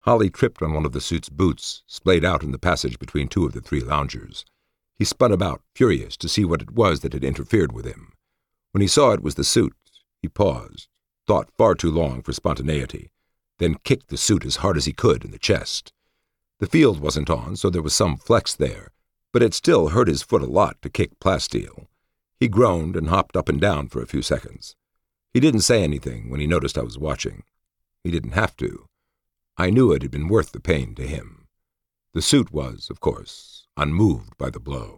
Holly tripped on one of the suit's boots, splayed out in the passage between two of the three loungers. He spun about, furious, to see what it was that had interfered with him. When he saw it was the suit, he paused, thought far too long for spontaneity, then kicked the suit as hard as he could in the chest. The field wasn't on, so there was some flex there, but it still hurt his foot a lot to kick plasteel. He groaned and hopped up and down for a few seconds. He didn't say anything when he noticed I was watching. He didn't have to. I knew it had been worth the pain to him. The suit was, of course, unmoved by the blow.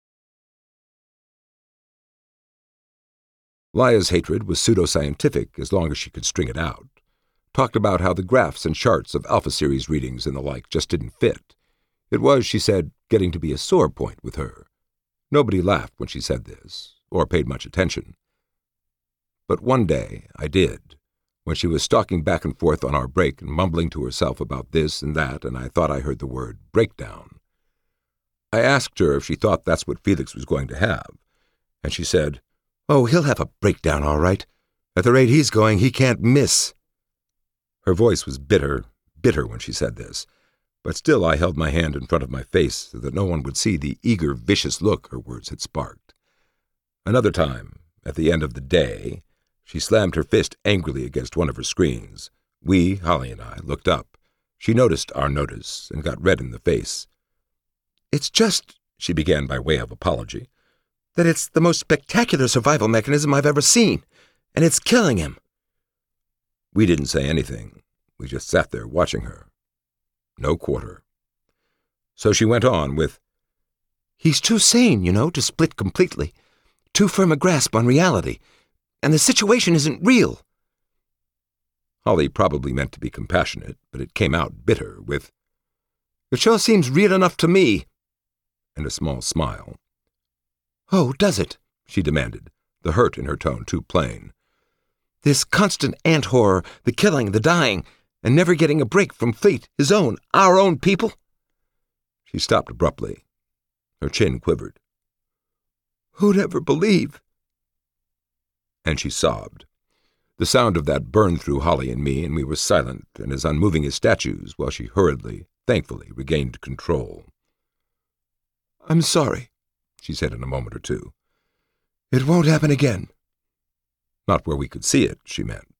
Lia's hatred was pseudoscientific as long as she could string it out. Talked about how the graphs and charts of Alpha Series readings and the like just didn't fit. It was, she said, getting to be a sore point with her. Nobody laughed when she said this, or paid much attention. But one day I did, when she was stalking back and forth on our break and mumbling to herself about this and that, and I thought I heard the word breakdown. I asked her if she thought that's what Felix was going to have, and she said, "Oh, he'll have a breakdown all right. At the rate he's going, he can't miss." Her voice was bitter when she said this, but still I held my hand in front of my face so that no one would see the eager, vicious look her words had sparked. Another time, at the end of the day, she slammed her fist angrily against one of her screens. We, Holly and I, looked up. She noticed our notice and got red in the face. "It's just," she began by way of apology, "that it's the most spectacular survival mechanism I've ever seen, and it's killing him." We didn't say anything. We just sat there watching her. No quarter. So she went on with, "He's too sane, to split completely. Too firm a grasp on reality. And the situation isn't real." Holly probably meant to be compassionate, but it came out bitter with, "It sure seems real enough to me," and a small smile. "Oh, does it?" she demanded, the hurt in her tone too plain. "This constant ant horror, the killing, the dying, and never getting a break from Fleet, his own, our own people?" She stopped abruptly. Her chin quivered. "Who'd ever believe?" And she sobbed. The sound of that burned through Holly and me, and we were silent and as unmoving as statues while she hurriedly, thankfully, regained control. "I'm sorry," she said in a moment or two. "It won't happen again." Not where we could see it, she meant.